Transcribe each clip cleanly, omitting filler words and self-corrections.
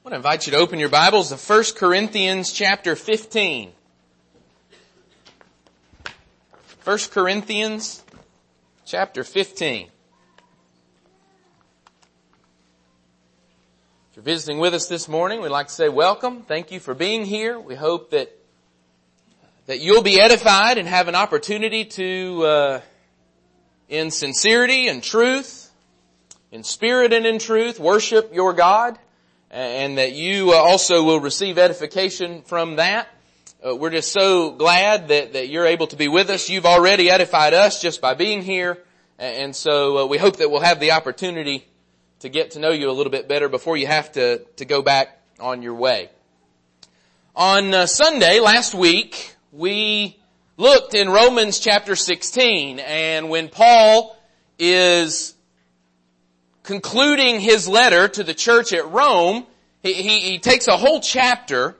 I want to invite you to open your Bibles to 1 Corinthians chapter 15. 1 Corinthians chapter 15. If you're visiting with us this morning, we'd like to say welcome. Thank you for being here. We hope that you'll be edified and have an opportunity to, in sincerity and truth, in spirit and in truth, worship your God. And that you also will receive edification from that. We're just so glad that you're able to be with us. You've already edified us just by being here. And so we hope that we'll have the opportunity to get to know you a little bit better before you have to go back on your way. On Sunday, last week, we looked in Romans chapter 16. And when Paul is concluding his letter to the church at Rome, he takes a whole chapter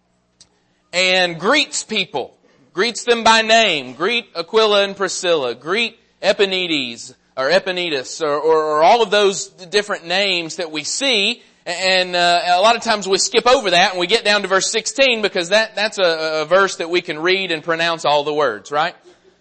and greets people, greets them by name, greet Aquila and Priscilla, greet Epaenetus or all of those different names that we see. And a lot of times we skip over that and we get down to verse 16 because that's a verse that we can read and pronounce all the words, right?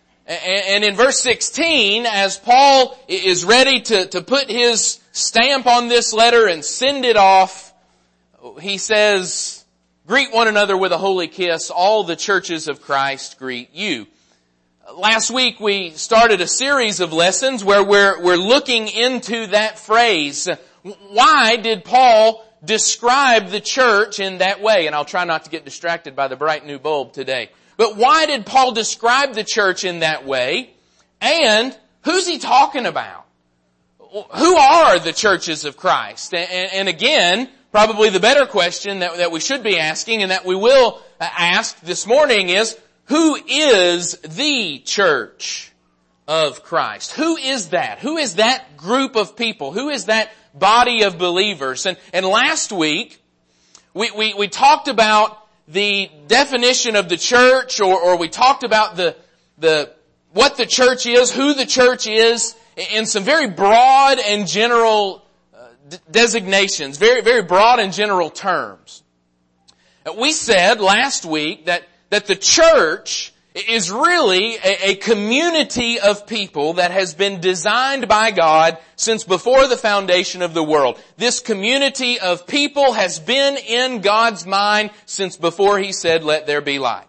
And in verse 16, as Paul is ready to put his stamp on this letter and send it off, he says, "Greet one another with a holy kiss. All the churches of Christ greet you." Last week we started a series of lessons where we're looking into that phrase. Why did Paul describe the church in that way? And I'll try not to get distracted by the bright new bulb today. But why did Paul describe the church in that way? And who's he talking about? Who are the churches of Christ? And again, probably the better question that we should be asking and that we will ask this morning is, who is the church of Christ? Who is that? Who is that group of people? Who is that body of believers? And last week, we talked about the definition of the church, or we talked about what the church is, who the church is, in some very broad and general designations, very, very broad and general terms. We said last week that the church is really a community of people that has been designed by God since before the foundation of the world. This community of people has been in God's mind since before He said, "Let there be light."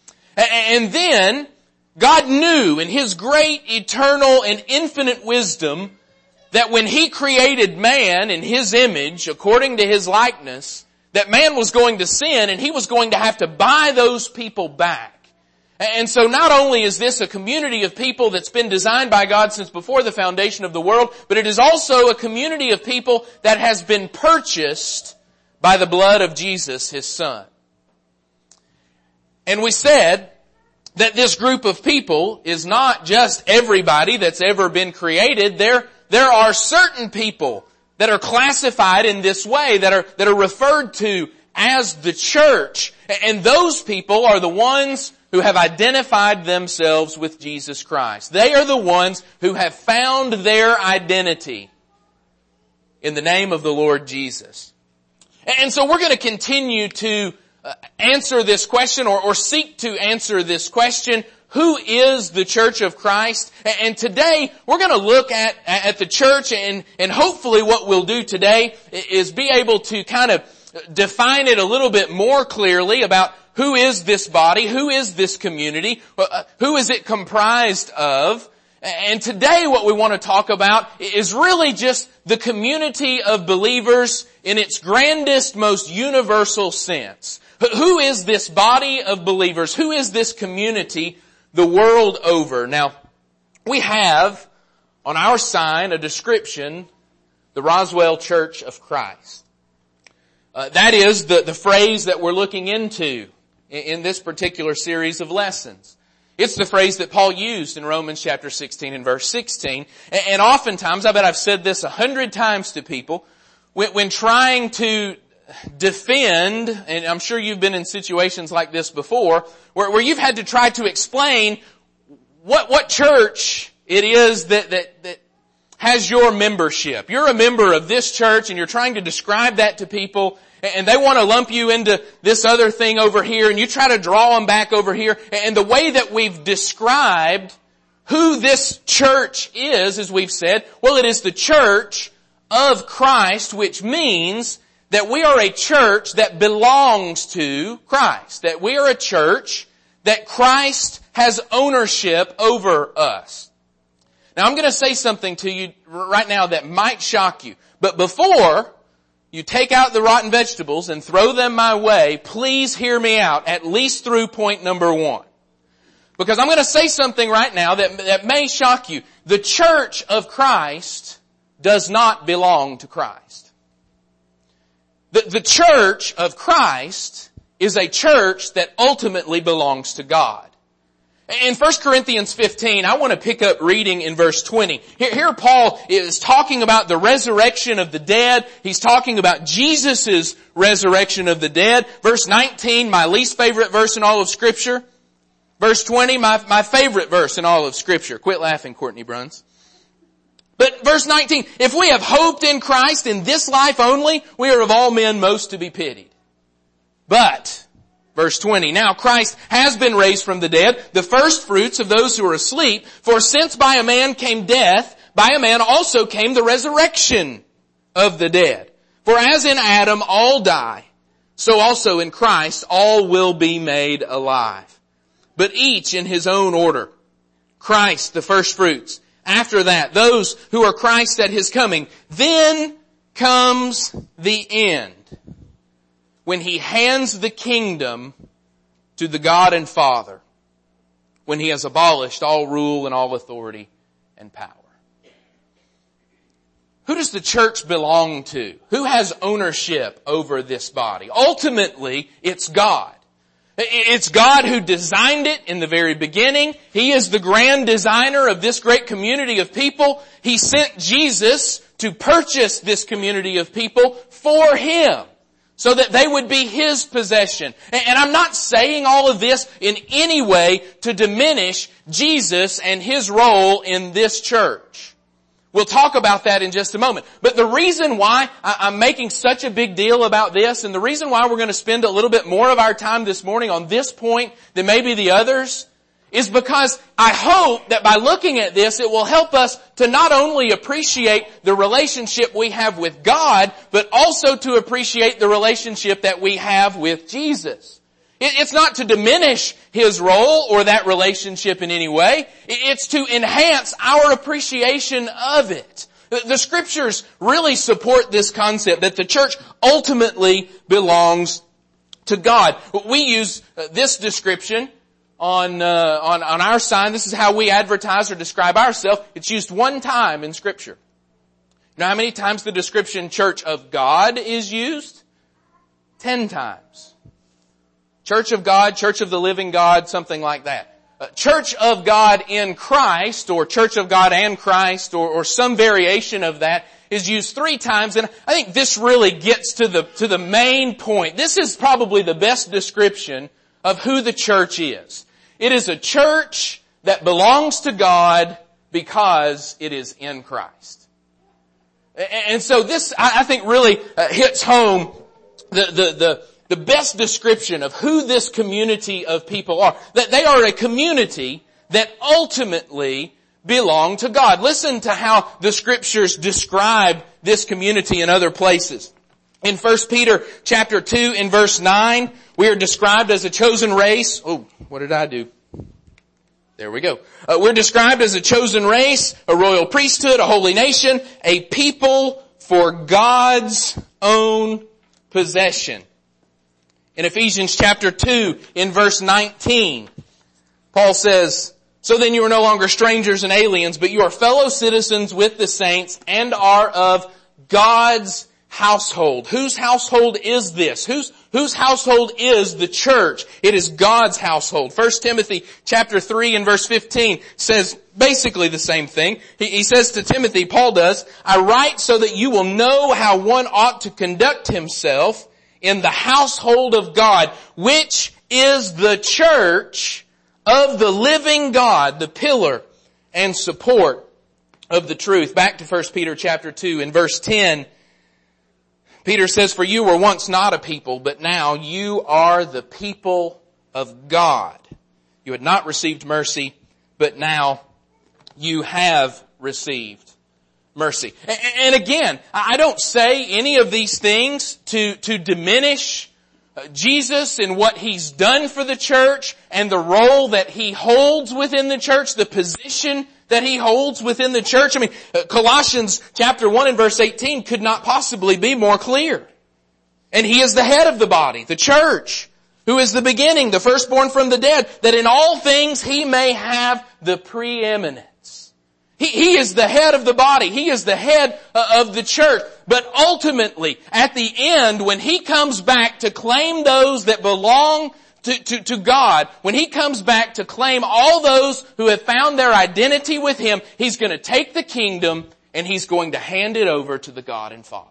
And then God knew in His great, eternal, and infinite wisdom that when He created man in His image, according to His likeness, that man was going to sin and He was going to have to buy those people back. And so not only is this a community of people that's been designed by God since before the foundation of the world, but it is also a community of people that has been purchased by the blood of Jesus, His Son. And we said that this group of people is not just everybody that's ever been created. There are certain people that are classified in this way, that are referred to as the church. And those people are the ones who have identified themselves with Jesus Christ. They are the ones who have found their identity in the name of the Lord Jesus. And so we're going to continue to answer this question or seek to answer this question. Who is the church of Christ? And today we're going to look at the church, and hopefully what we'll do today is be able to kind of define it a little bit more clearly about who is this body, who is this community, who is it comprised of. And today what we want to talk about is really just the community of believers in its grandest, most universal sense. Who is this body of believers? Who is this community the world over? Now, we have on our sign a description, the Roswell Church of Christ. That is the phrase that we're looking into in this particular series of lessons. It's the phrase that Paul used in Romans chapter 16 and verse 16. And oftentimes, I bet I've said this 100 times to people, when trying to defend, and I'm sure you've been in situations like this before, where you've had to try to explain what church it is that has your membership. You're a member of this church and you're trying to describe that to people, and they want to lump you into this other thing over here, and you try to draw them back over here. And the way that we've described who this church is, as we've said, well, it is the church of Christ, which means that we are a church that belongs to Christ. That we are a church that Christ has ownership over us. Now, I'm going to say something to you right now that might shock you. But before you take out the rotten vegetables and throw them my way, please hear me out, at least through point number 1. Because I'm going to say something right now that may shock you. The church of Christ does not belong to Christ. The church of Christ is a church that ultimately belongs to God. In 1 Corinthians 15, I want to pick up reading in verse 20. Here Paul is talking about the resurrection of the dead. He's talking about Jesus' resurrection of the dead. Verse 19, my least favorite verse in all of Scripture. Verse 20, my favorite verse in all of Scripture. Quit laughing, Courtney Bruns. But verse 19, if we have hoped in Christ in this life only, we are of all men most to be pitied. But, verse 20, now Christ has been raised from the dead, the first fruits of those who are asleep. For since by a man came death, by a man also came the resurrection of the dead. For as in Adam all die, so also in Christ all will be made alive. But each in his own order. Christ the first fruits. After that, those who are Christ at his coming. Then comes the end, when he hands the kingdom to the God and Father, when he has abolished all rule and all authority and power. Who does the church belong to? Who has ownership over this body? Ultimately, it's God. It's God who designed it in the very beginning. He is the grand designer of this great community of people. He sent Jesus to purchase this community of people for Him, so that they would be His possession. And I'm not saying all of this in any way to diminish Jesus and His role in this church. We'll talk about that in just a moment. But the reason why I'm making such a big deal about this, and the reason why we're going to spend a little bit more of our time this morning on this point than maybe the others, is because I hope that by looking at this, it will help us to not only appreciate the relationship we have with God, but also to appreciate the relationship that we have with Jesus. It's not to diminish His role or that relationship in any way. It's to enhance our appreciation of it. The Scriptures really support this concept that the church ultimately belongs to God. We use this description on our sign. This is how we advertise or describe ourselves. It's used one time in Scripture. You know how many times the description Church of God is used? 10 times. Church of God, Church of the Living God, something like that. Church of God in Christ, or Church of God and Christ, or some variation of that, is used 3 times, and I think this really gets to the main point. This is probably the best description of who the church is. It is a church that belongs to God because it is in Christ. And so this, I think, really hits home the best description of who this community of people are. That they are a community that ultimately belong to God. Listen to how the Scriptures describe this community in other places. In 1 Peter chapter 2 in verse 9, we are described as a chosen race. Oh, what did I do? There we go. We're described as a chosen race, a royal priesthood, a holy nation, a people for God's own possession. In Ephesians chapter 2 in verse 19, Paul says, so then you are no longer strangers and aliens, but you are fellow citizens with the saints and are of God's household. Whose household is this? Whose household is the church? It is God's household. 1 Timothy chapter 3 and verse 15 says basically the same thing. He says to Timothy, Paul does, I write so that you will know how one ought to conduct himself in the household of God, which is the church of the living God, the pillar and support of the truth. Back to 1 Peter chapter 2 in verse 10. Peter says, "For you were once not a people, but now you are the people of God. You had not received mercy, but now you have received mercy." And again, I don't say any of these things to diminish Jesus and what He's done for the church and the role that He holds within the church, the position that He holds within the church. I mean, Colossians chapter 1 and verse 18 could not possibly be more clear. And He is the head of the body, the church, who is the beginning, the firstborn from the dead, that in all things He may have the preeminence. He is the head of the body. He is the head of the church. But ultimately, at the end, when He comes back to claim those that belong to God, when He comes back to claim all those who have found their identity with Him, He's going to take the kingdom and He's going to hand it over to the God and Father.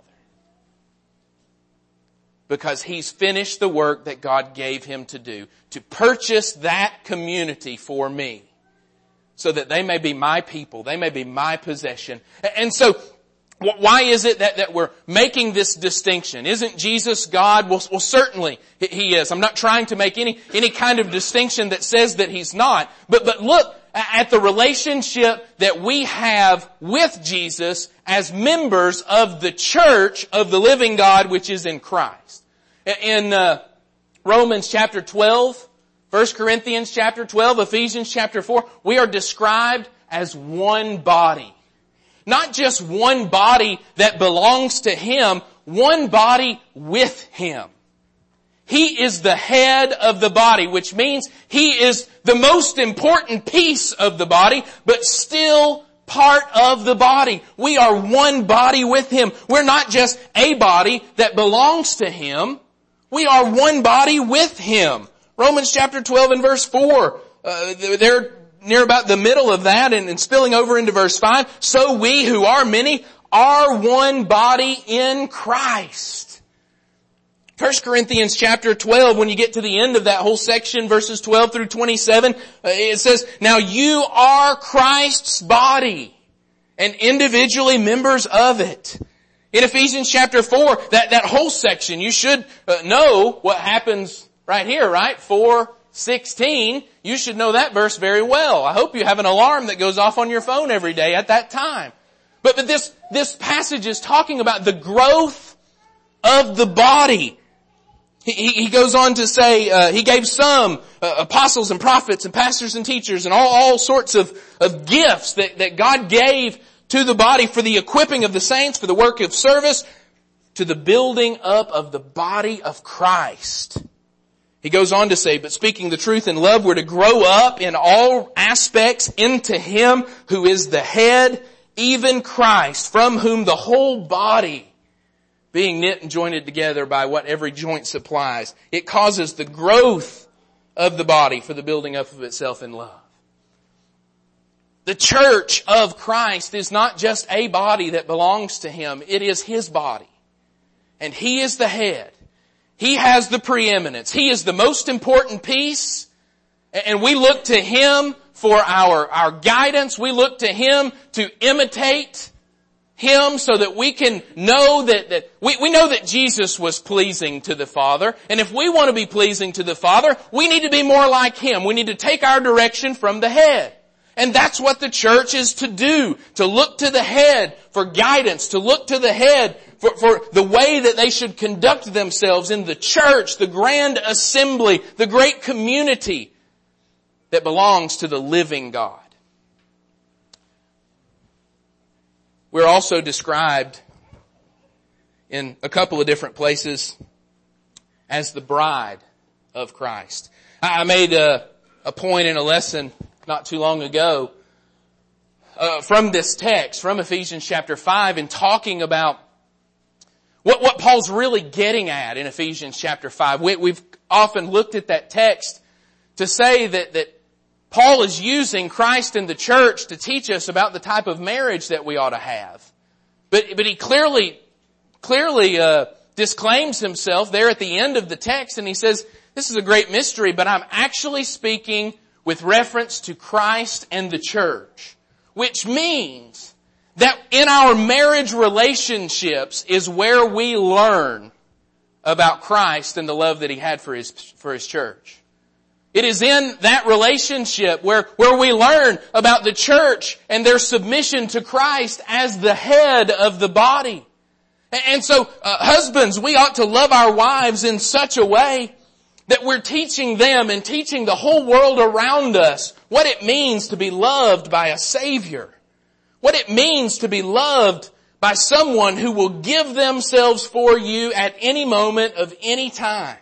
Because He's finished the work that God gave Him to do, to purchase that community for me, so that they may be my people, they may be my possession. And so, why is it that we're making this distinction? Isn't Jesus God? Well, certainly He is. I'm not trying to make any kind of distinction that says that He's not. But look at the relationship that we have with Jesus as members of the church of the living God, which is in Christ. In Romans chapter 12, 1 Corinthians chapter 12, Ephesians chapter 4, we are described as one body. Not just one body that belongs to Him, one body with Him. He is the head of the body, which means He is the most important piece of the body, but still part of the body. We are one body with Him. We're not just a body that belongs to Him. We are one body with Him. Romans chapter 12 and verse 4, they're near about the middle of that and spilling over into verse 5. "So we who are many are one body in Christ." 1 Corinthians chapter 12, when you get to the end of that whole section, verses 12 through 27, it says, "Now you are Christ's body and individually members of it." In Ephesians chapter 4, that whole section, you should know what happens right here, right? 4:16. You should know that verse very well. I hope you have an alarm that goes off on your phone every day at that time. But this passage is talking about the growth of the body. He goes on to say, He gave some apostles and prophets and pastors and teachers and all sorts of gifts that God gave to the body for the equipping of the saints, for the work of service, to the building up of the body of Christ. He goes on to say, "But speaking the truth in love, we're to grow up in all aspects into Him who is the head, even Christ, from whom the whole body, being knit and jointed together by what every joint supplies, it causes the growth of the body for the building up of itself in love." The church of Christ is not just a body that belongs to Him. It is His body. And He is the head. He has the preeminence. He is the most important piece. And we look to Him for our guidance. We look to Him to imitate Him so that we can know that we know that Jesus was pleasing to the Father. And if we want to be pleasing to the Father, we need to be more like Him. We need to take our direction from the head. And that's what the church is to do, to look to the head for guidance, to look to the head for the way that they should conduct themselves in the church, the grand assembly, the great community that belongs to the living God. We're also described in a couple of different places as the bride of Christ. I made a point in a lesson not too long ago from this text, from Ephesians chapter 5, in talking about what Paul's really getting at in Ephesians chapter 5. We've often looked at that text to say that Paul is using Christ and the church to teach us about the type of marriage that we ought to have. But he clearly disclaims himself there at the end of the text, and he says, this is a great mystery, but I'm actually speaking with reference to Christ and the church. Which means that in our marriage relationships is where we learn about Christ and the love that He had for His church. It is in that relationship where we learn about the church and their submission to Christ as the head of the body. And so, husbands, we ought to love our wives in such a way that we're teaching them and teaching the whole world around us what it means to be loved by a Savior. What it means to be loved by someone who will give themselves for you at any moment of any time.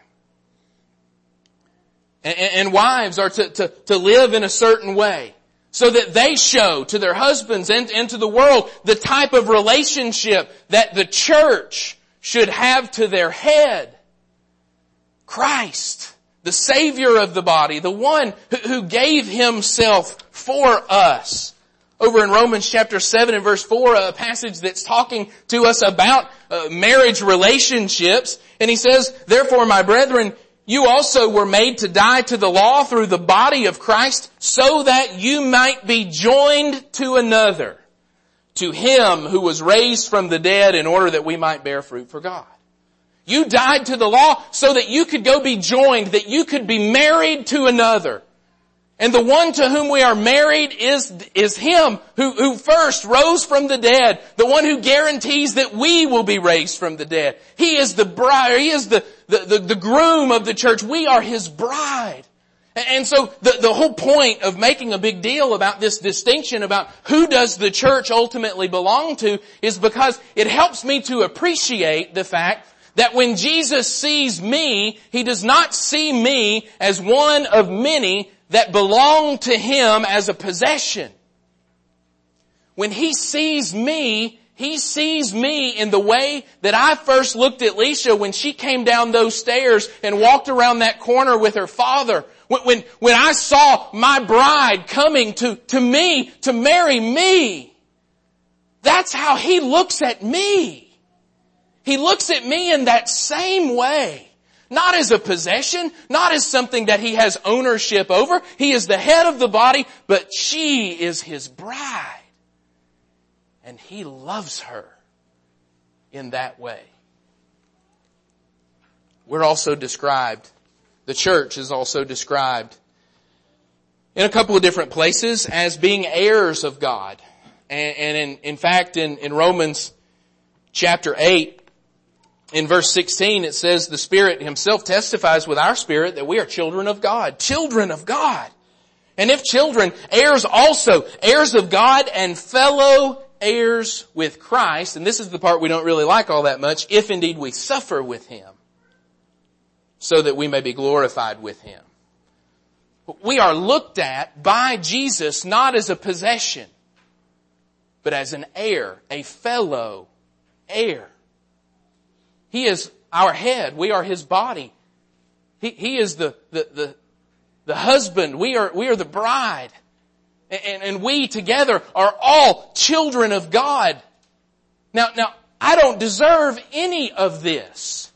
And wives are to live in a certain way so that they show to their husbands and to the world the type of relationship that the church should have to their head. Christ, the Savior of the body, the one who gave Himself for us. Over in Romans chapter 7 and verse 4, a passage that's talking to us about marriage relationships. And he says, "Therefore, my brethren, you also were made to die to the law through the body of Christ, so that you might be joined to another, to Him who was raised from the dead, in order that we might bear fruit for God." You died to the law so that you could go be joined, that you could be married to another. And the one to whom we are married is Him who first rose from the dead, the one who guarantees that we will be raised from the dead. He is the bride, He is the groom of the church. We are His bride. And so the whole point of making a big deal about this distinction about who does the church ultimately belong to is because it helps me to appreciate the fact that when Jesus sees me, He does not see me as one of many that belong to Him as a possession. When He sees me in the way that I first looked at Leisha when she came down those stairs and walked around that corner with her father. When I saw my bride coming to me, to marry me. That's how He looks at me. He looks at me in that same way. Not as a possession, not as something that He has ownership over. He is the head of the body, but she is His bride. And He loves her in that way. We're also described, the church is also described in a couple of different places as being heirs of God. And in fact, in Romans chapter 8, in verse 16, it says, "The Spirit Himself testifies with our spirit that we are children of God." Children of God. And if children, heirs also, heirs of God and fellow heirs with Christ. And this is the part we don't really like all that much. If indeed we suffer with Him, so that we may be glorified with Him. We are looked at by Jesus not as a possession, but as an heir, a fellow heir. He is our head. We are His body. He is the husband. We are the bride. And we together are all children of God. Now, I don't deserve any of this.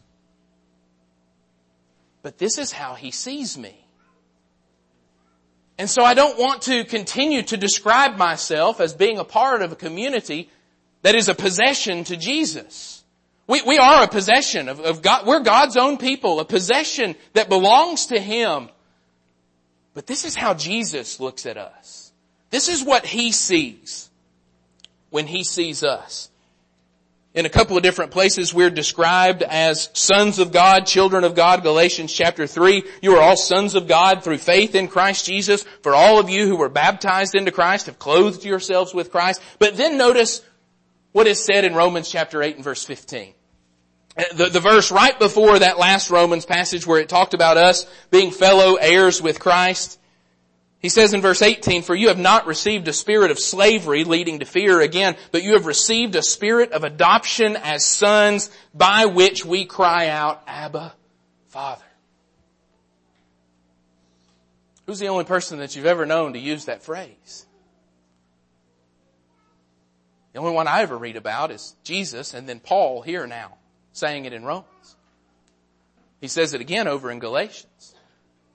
But this is how He sees me. And so I don't want to continue to describe myself as being a part of a community that is a possession to Jesus. We are a possession of God. We're God's own people, a possession that belongs to Him. But this is how Jesus looks at us. This is what He sees when He sees us. In a couple of different places, we're described as sons of God, children of God. Galatians chapter 3, "You are all sons of God through faith in Christ Jesus. For all of you who were baptized into Christ have clothed yourselves with Christ." But then notice what is said in Romans chapter 8 and verse 15. The verse right before that last Romans passage where it talked about us being fellow heirs with Christ. He says in verse 18, "For you have not received a spirit of slavery leading to fear again, but you have received a spirit of adoption as sons, by which we cry out, Abba, Father." Who's the only person that you've ever known to use that phrase? The only one I ever read about is Jesus, and then Paul here now, saying it in Romans. He says it again over in Galatians.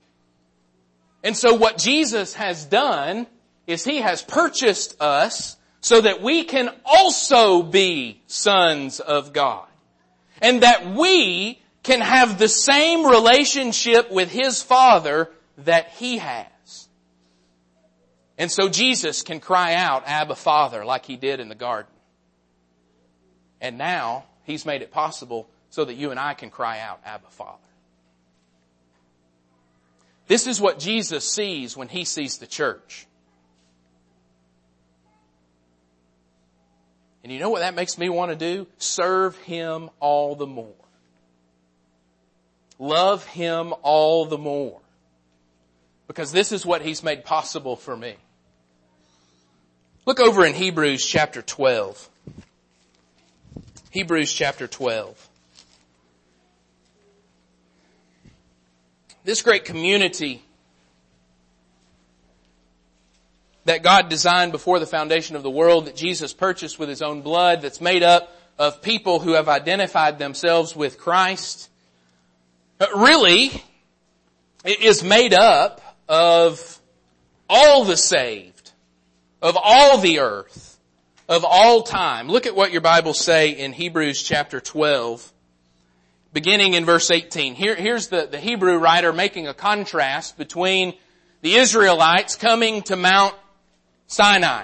And so what Jesus has done is He has purchased us so that we can also be sons of God. And that we can have the same relationship with His Father that He has. And so Jesus can cry out, Abba, Father, like He did in the garden. And now He's made it possible so that you and I can cry out, Abba, Father. This is what Jesus sees when He sees the church. And you know what that makes me want to do? Serve Him all the more. Love Him all the more. Because this is what He's made possible for me. Look over in Hebrews chapter 12. Hebrews chapter 12. This great community that God designed before the foundation of the world, that Jesus purchased with His own blood, that's made up of people who have identified themselves with Christ, really is made up of all the saved, of all the earth, of all time. Look at what your Bibles say in Hebrews chapter 12, beginning in verse 18. Here's the Hebrew writer making a contrast between the Israelites coming to Mount Sinai.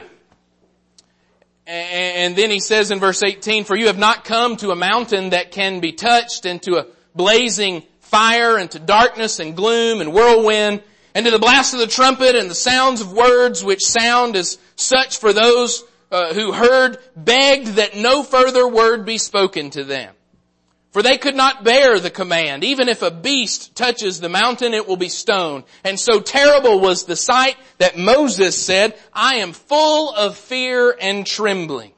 And then he says in verse 18, for you have not come to a mountain that can be touched, and to a blazing fire, and to darkness and gloom and whirlwind, and to the blast of the trumpet and the sounds of words which sound as such for those who heard begged that no further word be spoken to them. For they could not bear the command. Even if a beast touches the mountain, it will be stoned. And so terrible was the sight that Moses said, I am full of fear and trembling.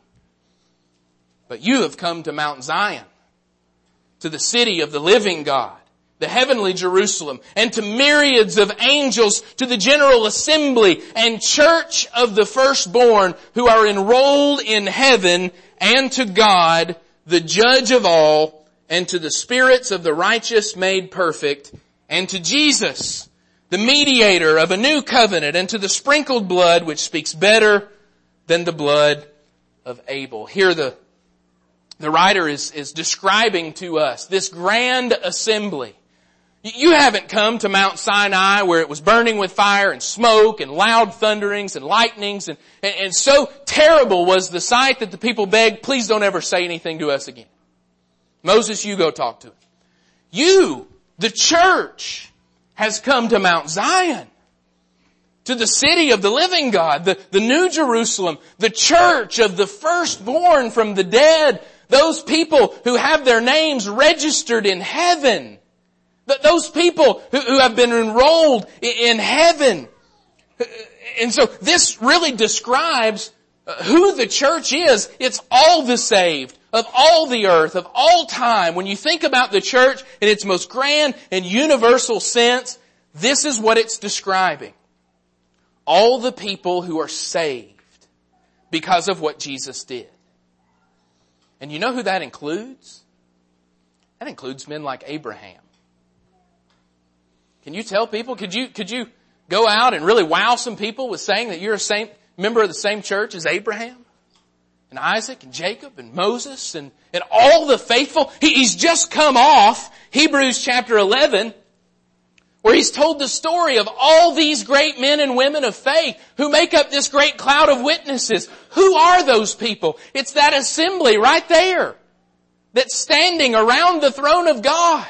But you have come to Mount Zion, to the city of the living God, the heavenly Jerusalem, and to myriads of angels, to the general assembly and church of the firstborn who are enrolled in heaven, and to God, the judge of all, and to the spirits of the righteous made perfect, and to Jesus, the mediator of a new covenant, and to the sprinkled blood which speaks better than the blood of Abel. Here the writer is describing to us this grand assembly. You haven't come to Mount Sinai where it was burning with fire and smoke and loud thunderings and lightnings, and so terrible was the sight that the people begged, please don't ever say anything to us again. Moses, you go talk to him. You, the church, has come to Mount Zion, to the city of the living God, the New Jerusalem, the church of the firstborn from the dead, those people who have their names registered in heaven, those people who have been enrolled in heaven. And so this really describes who the church is. It's all the saved, of all the earth, of all time. When you think about the church in its most grand and universal sense, this is what it's describing. All the people who are saved because of what Jesus did. And you know who that includes? That includes men like Abraham. Can you tell people, could you go out and really wow some people with saying that you're a member of the same church as Abraham and Isaac and Jacob and Moses and all the faithful? He's just come off Hebrews chapter 11, where he's told the story of all these great men and women of faith who make up this great cloud of witnesses. Who are those people? It's that assembly right there that's standing around the throne of God.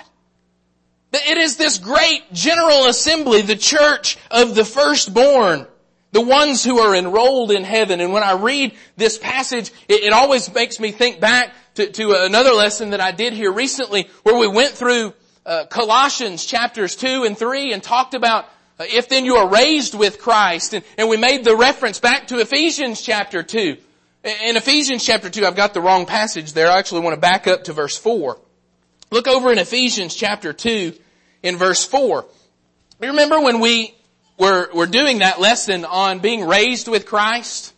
It is this great general assembly, the church of the firstborn, the ones who are enrolled in heaven. And when I read this passage, it always makes me think back to another lesson that I did here recently, where we went through Colossians chapters 2 and 3 and talked about if then you are raised with Christ. And we made the reference back to Ephesians chapter 2. In Ephesians chapter 2, I've got the wrong passage there. I actually want to back up to verse 4. Look over in Ephesians chapter 2 in verse 4. You remember when we were doing that lesson on being raised with Christ?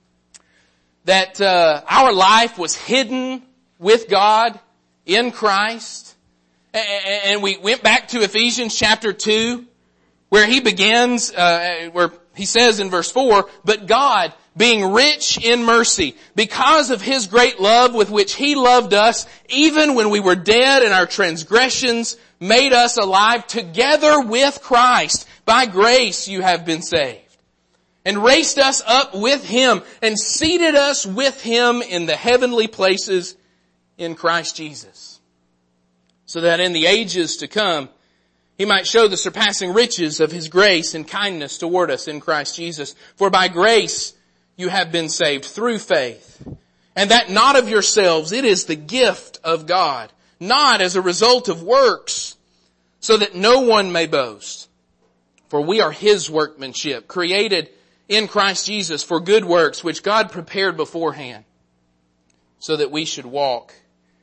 That our life was hidden with God in Christ. And we went back to Ephesians chapter 2, where he begins, where he says in verse 4, but God being rich in mercy, because of His great love with which He loved us, even when we were dead and our transgressions made us alive together with Christ. By grace you have been saved. And raised us up with Him and seated us with Him in the heavenly places in Christ Jesus. So that in the ages to come, He might show the surpassing riches of His grace and kindness toward us in Christ Jesus. For by grace you have been saved through faith. And that not of yourselves, it is the gift of God, not as a result of works, so that no one may boast. For we are His workmanship, created in Christ Jesus for good works, which God prepared beforehand, so that we should walk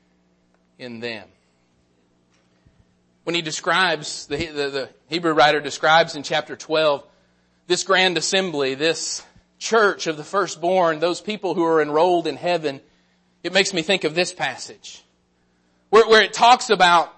in them. When he describes, the Hebrew writer describes in chapter 12, this grand assembly, this church of the firstborn, those people who are enrolled in heaven, it makes me think of this passage, where it talks about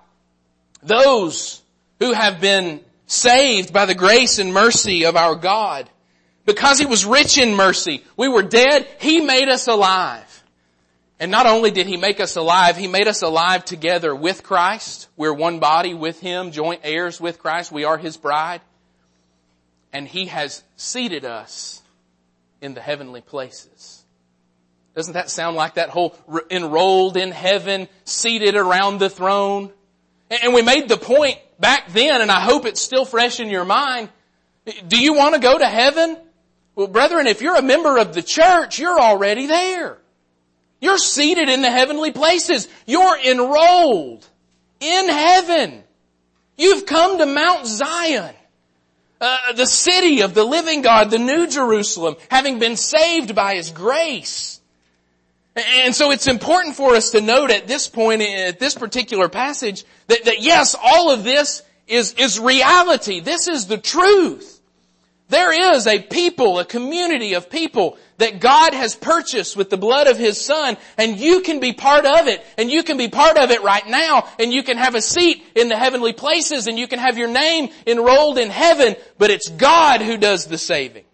those who have been saved by the grace and mercy of our God. Because He was rich in mercy, we were dead, He made us alive. And not only did He make us alive, He made us alive together with Christ. We're one body with Him, joint heirs with Christ. We are His bride. And He has seated us in the heavenly places. Doesn't that sound like that whole enrolled in heaven, seated around the throne? And we made the point back then, and I hope it's still fresh in your mind. Do you want to go to heaven? Well, brethren, if you're a member of the church, you're already there. You're seated in the heavenly places. You're enrolled in heaven. You've come to Mount Zion, the city of the living God, the New Jerusalem, having been saved by His grace. And so it's important for us to note at this point, at this particular passage, that yes, all of this is reality. This is the truth. There is a people, a community of people that God has purchased with the blood of His Son, and you can be part of it, and you can be part of it right now, and you can have a seat in the heavenly places, and you can have your name enrolled in heaven, but it's God who does the saving.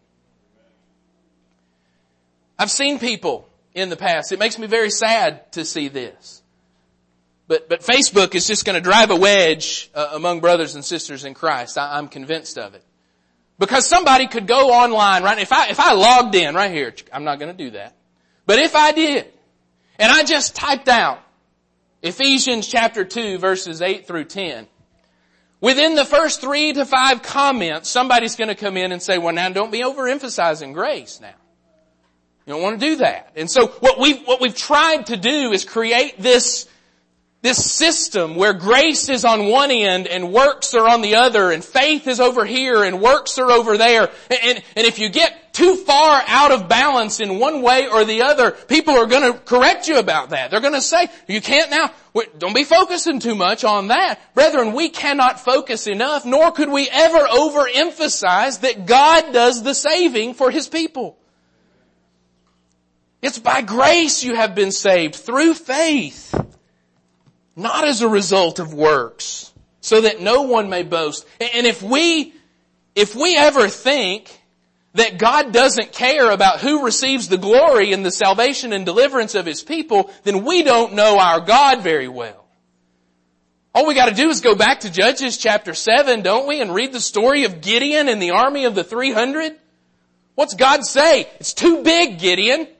I've seen people in the past. It makes me very sad to see this. But Facebook is just going to drive a wedge among brothers and sisters in Christ. I'm convinced of it. Because somebody could go online, right? If I logged in right here, I'm not going to do that. But if I did, and I just typed out Ephesians chapter 2 verses 8 through 10, within the first 3 to 5 comments, somebody's going to come in and say, well, now don't be overemphasizing grace now. You don't want to do that. And so what we've tried to do is create this system where grace is on one end and works are on the other, and faith is over here and works are over there. And if you get too far out of balance in one way or the other, people are going to correct you about that. They're going to say, you can't now, don't be focusing too much on that. Brethren, we cannot focus enough, nor could we ever overemphasize that God does the saving for His people. It's by grace you have been saved through faith, not as a result of works, so that no one may boast. And if we ever think that God doesn't care about who receives the glory in the salvation and deliverance of His people, then we don't know our God very well. All we got to do is go back to Judges chapter 7, don't we, and read the story of Gideon and the army of the 300. What's God say? It's too big, Gideon.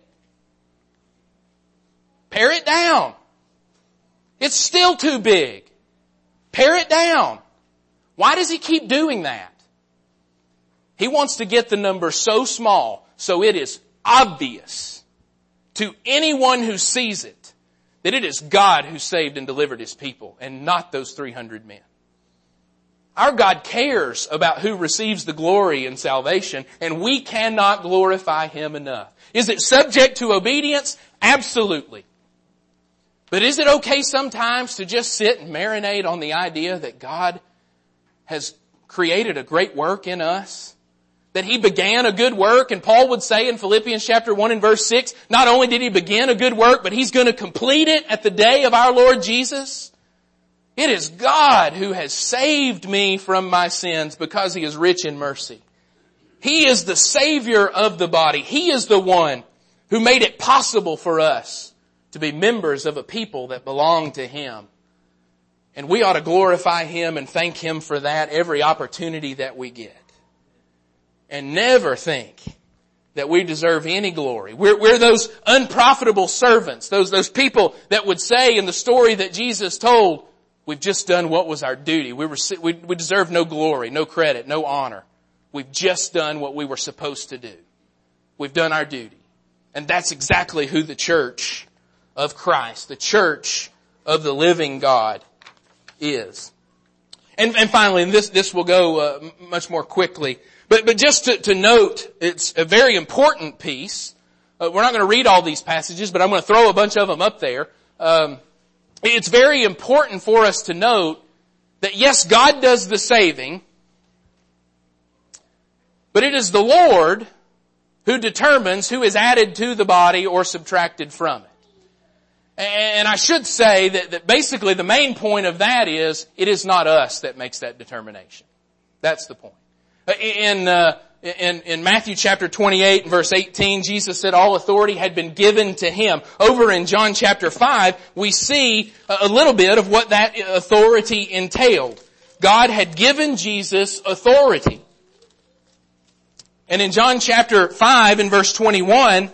Pare it down. It's still too big. Pare it down. Why does He keep doing that? He wants to get the number so small so it is obvious to anyone who sees it that it is God who saved and delivered His people and not those 300 men. Our God cares about who receives the glory and salvation, and we cannot glorify Him enough. Is it subject to obedience? Absolutely. But is it okay sometimes to just sit and marinate on the idea that God has created a great work in us? That He began a good work, and Paul would say in Philippians chapter 1 and verse 6, not only did He begin a good work, but He's going to complete it at the day of our Lord Jesus. It is God who has saved me from my sins because He is rich in mercy. He is the Savior of the body. He is the one who made it possible for us to be members of a people that belong to Him. And we ought to glorify Him and thank Him for that every opportunity that we get. And never think that we deserve any glory. We're those unprofitable servants, those people that would say in the story that Jesus told, we've just done what was our duty. We deserve no glory, no credit, no honor. We've just done what we were supposed to do. We've done our duty. And that's exactly who the church of Christ, the church of the living God is. And finally, and this will go much more quickly, but just to note, it's a very important piece. We're not going to read all these passages, but I'm going to throw a bunch of them up there. It's very important for us to note that yes, God does the saving, but it is the Lord who determines who is added to the body or subtracted from it. And I should say that basically the main point of that is, it is not us that makes that determination. That's the point. In Matthew chapter 28 and verse 18, Jesus said all authority had been given to Him. Over in John chapter 5, we see a little bit of what that authority entailed. God had given Jesus authority. And in John chapter 5 and verse 21,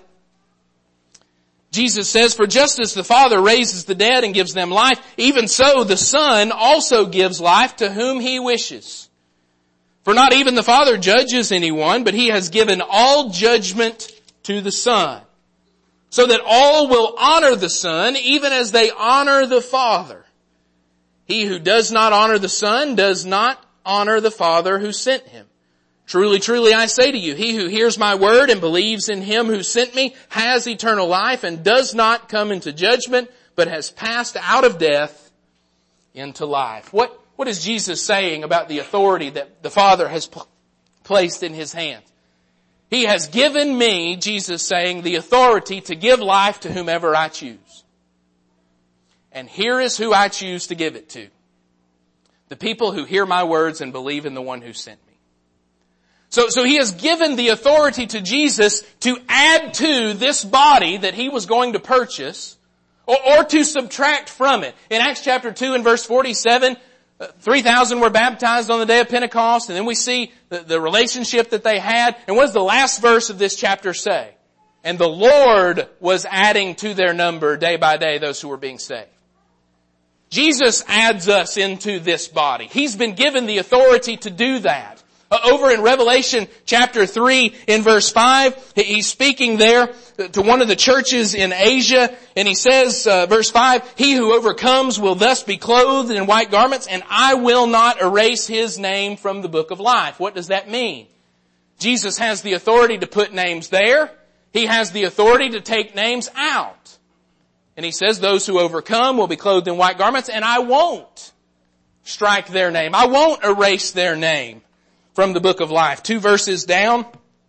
Jesus says, for just as the Father raises the dead and gives them life, even so the Son also gives life to whom He wishes. For not even the Father judges anyone, but He has given all judgment to the Son, so that all will honor the Son, even as they honor the Father. He who does not honor the Son does not honor the Father who sent Him. Truly, truly, I say to you, he who hears my word and believes in Him who sent me has eternal life and does not come into judgment, but has passed out of death into life. What is Jesus saying about the authority that the Father has placed in His hands? He has given me, Jesus saying, the authority to give life to whomever I choose. And here is who I choose to give it to. The people who hear my words and believe in the one who sent me. So He has given the authority to Jesus to add to this body that He was going to purchase, or to subtract from it. In Acts chapter 2 and verse 47, 3,000 were baptized on the day of Pentecost, and then we see the relationship that they had. And what does the last verse of this chapter say? And the Lord was adding to their number day by day those who were being saved. Jesus adds us into this body. He's been given the authority to do that. Over in Revelation chapter 3 in verse 5, He's speaking there to one of the churches in Asia, and He says, verse 5, he who overcomes will thus be clothed in white garments, and I will not erase his name from the book of life. What does that mean? Jesus has the authority to put names there. He has the authority to take names out. And He says those who overcome will be clothed in white garments, and I won't strike their name. I won't erase their name from the book of life. 2 verses down,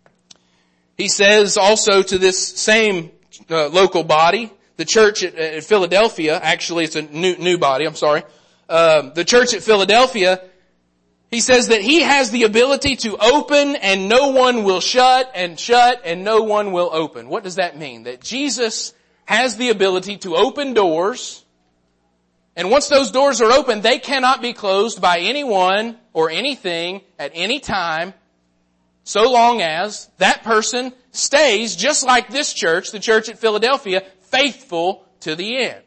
He says also to this same local body, the church at Philadelphia, actually it's a new body, I'm sorry. The church at Philadelphia, He says that He has the ability to open and no one will shut and no one will open. What does that mean? That Jesus has the ability to open doors, and once those doors are open, they cannot be closed by anyone or anything at any time, so long as that person stays, just like this church, the church at Philadelphia, faithful to the end.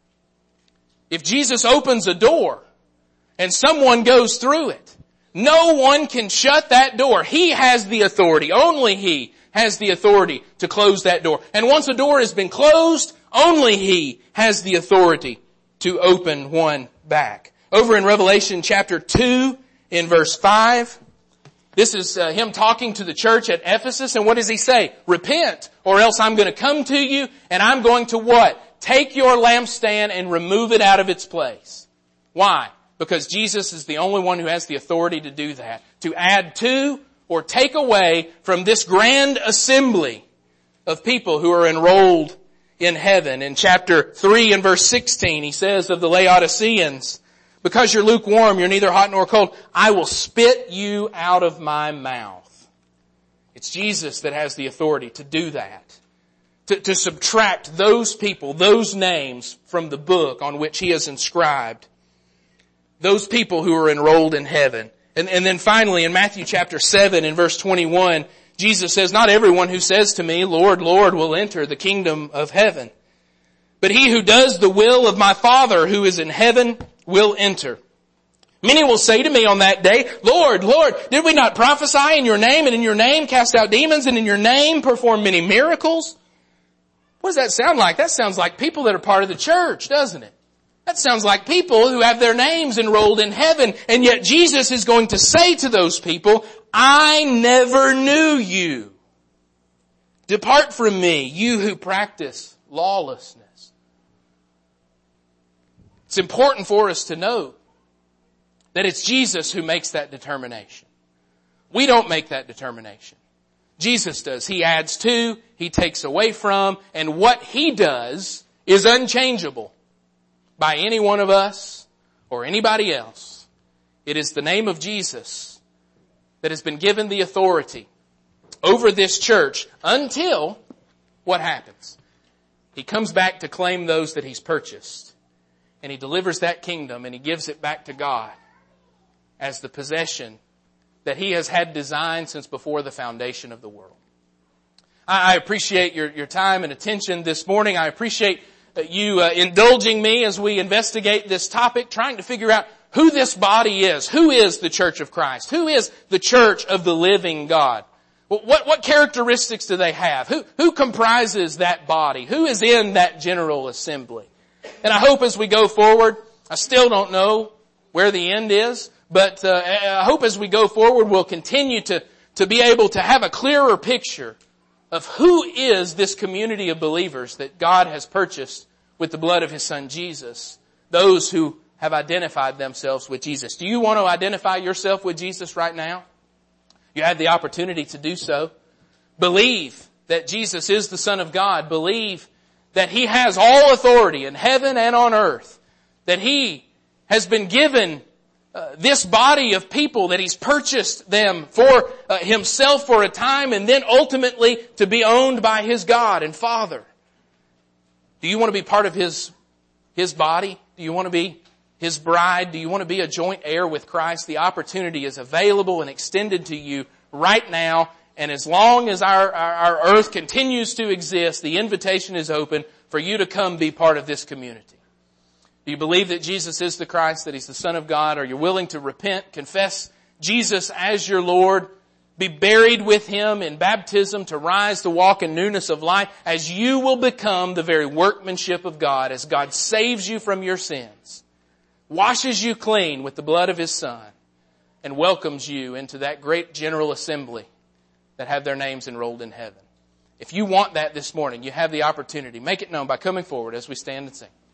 If Jesus opens a door and someone goes through it, no one can shut that door. He has the authority. Only He has the authority to close that door. And once a door has been closed, only He has the authority to open one back. Over in Revelation chapter 2 in verse 5, this is Him talking to the church at Ephesus, and what does He say? Repent, or else I'm going to come to you, and I'm going to what? Take your lampstand and remove it out of its place. Why? Because Jesus is the only one who has the authority to do that. To add to or take away from this grand assembly of people who are enrolled in heaven. In chapter 3 and verse 16, He says of the Laodiceans, because you're lukewarm, you're neither hot nor cold, I will spit you out of my mouth. It's Jesus that has the authority to do that. To subtract those people, those names from the book on which He has inscribed. Those people who are enrolled in heaven. And then finally in Matthew chapter 7 in verse 21, Jesus says, "Not everyone who says to me, 'Lord, Lord,' will enter the kingdom of heaven, but he who does the will of my Father who is in heaven will enter. Many will say to me on that day, 'Lord, Lord, did we not prophesy in your name, and in your name cast out demons, and in your name perform many miracles?'" What does that sound like? That sounds like people that are part of the church, doesn't it? That sounds like people who have their names enrolled in heaven, and yet Jesus is going to say to those people, "I never knew you. Depart from me, you who practice lawlessness." It's important for us to know that it's Jesus who makes that determination. We don't make that determination. Jesus does. He adds to, He takes away from, and what He does is unchangeable by any one of us or anybody else. It is the name of Jesus that has been given the authority over this church until what happens? He comes back to claim those that He's purchased, and He delivers that kingdom and He gives it back to God as the possession that He has had designed since before the foundation of the world. I appreciate your time and attention this morning. I appreciate you indulging me as we investigate this topic, trying to figure out who this body is. Who is the church of Christ? Who is the church of the living God? What characteristics do they have? Who comprises that body? Who is in that general assembly? And I hope as we go forward, I still don't know where the end is, but I hope as we go forward we'll continue to be able to have a clearer picture of who is this community of believers that God has purchased with the blood of His Son Jesus. Those who have identified themselves with Jesus. Do you want to identify yourself with Jesus right now? You have the opportunity to do so. Believe that Jesus is the Son of God. Believe that He has all authority in heaven and on earth. That He has been given this body of people, that He's purchased them for Himself for a time and then ultimately to be owned by His God and Father. Do you want to be part of His body? Do you want to be His bride? Do you want to be a joint heir with Christ? The opportunity is available and extended to you right now. And as long as our earth continues to exist, the invitation is open for you to come be part of this community. Do you believe that Jesus is the Christ, that He's the Son of God? Are you willing to repent, confess Jesus as your Lord, be buried with Him in baptism to rise to walk in newness of life, as you will become the very workmanship of God, as God saves you from your sins, washes you clean with the blood of His Son, and welcomes you into that great general assembly that have their names enrolled in heaven? If you want that this morning, you have the opportunity. Make it known by coming forward as we stand and sing.